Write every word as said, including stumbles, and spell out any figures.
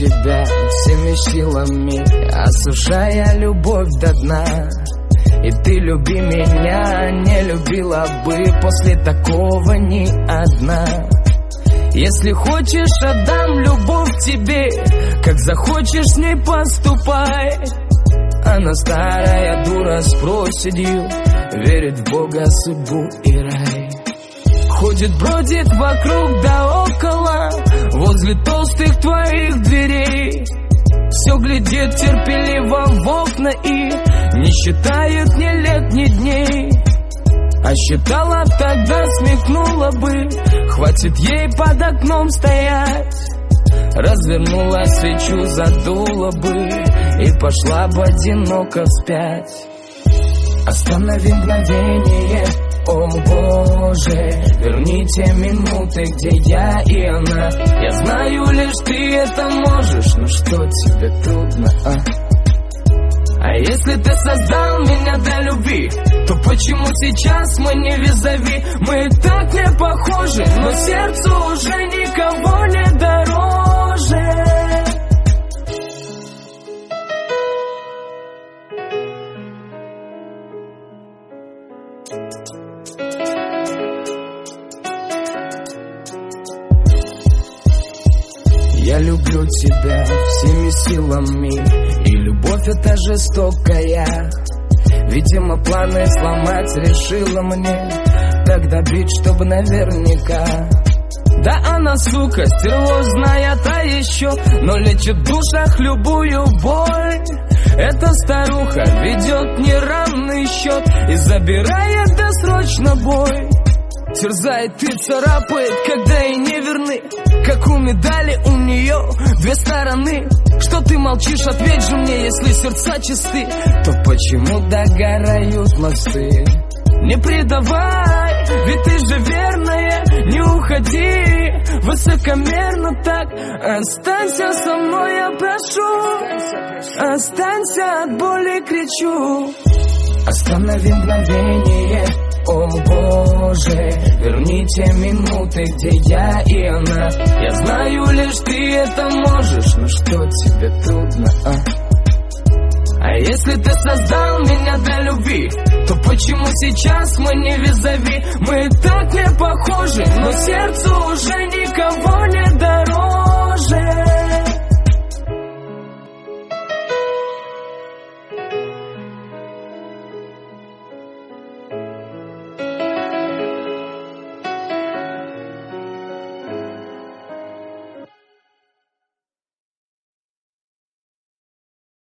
тебя всеми силами, осушая любовь до дна. И ты люби меня, не любила бы после такого ни одна. Если хочешь, отдам любовь тебе, как захочешь с ней поступай. Она старая дура с проседью, верит в Бога, судьбу и рай. Ходит, бродит вокруг да около, возле толстых твоих дверей. Все глядит терпеливо в окна и не считает ни лет, ни дней. А считала тогда, смекнула бы, хватит ей под окном стоять. Развернула свечу, задула бы и пошла бы одиноко вспять. Останови мгновение, о Боже, верни те минуты, где я и она. Я знаю, лишь ты это можешь, но что тебе трудно, а? А если ты создал меня для любви, то почему сейчас мы не визави? Мы так не похожи, но сердцу уже никого не дороже. Я люблю тебя всеми силами, и любовь эта жестокая. Видимо, планы сломать решила мне, тогда бить, чтобы наверняка. Да она, сука, стервозная та еще, но лечит в душах любую боль. Эта старуха ведет неравный счет и забирает досрочно бой. Терзает и царапает, когда ей не верны, как у медали у нее две стороны. Что ты молчишь, ответь же мне, если сердца чисты, то почему догорают мосты? Не предавай, ведь ты же верная, не уходи высокомерно так. Останься со мной, я прошу, останься, от боли кричу. Останови мгновение, о Боже, верни те минуты, где я и она. Я знаю, лишь ты это можешь, но что тебе трудно, а? А если ты создал меня для любви, то почему сейчас мы не визави? Мы так не похожи, но сердцу уже никого не